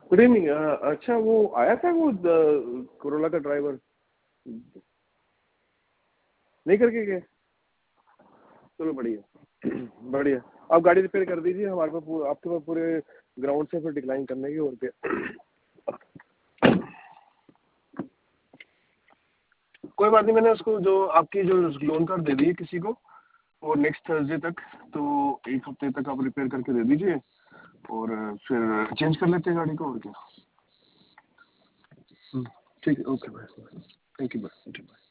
Good evening. अच्छा वो आया था वो कोरोला का ड्राइवर, नहीं करके गए? चलो बढ़िया बढ़िया। आप गाड़ी रिपेयर कर दीजिए, हमारे पास आपके पास पूरे ग्राउंड से फिर डिक्लाइन करने की और क्या। कोई बात नहीं, मैंने उसको जो आपकी जो लोन कार्ड दे दी है किसी को, वो नेक्स्ट थर्सडे तक, तो एक हफ्ते तक आप रिपेयर करके दे दीजिए और फिर चेंज कर लेते हैं गाड़ी को और क्या। ठीक है, okay bye. Thank you bye.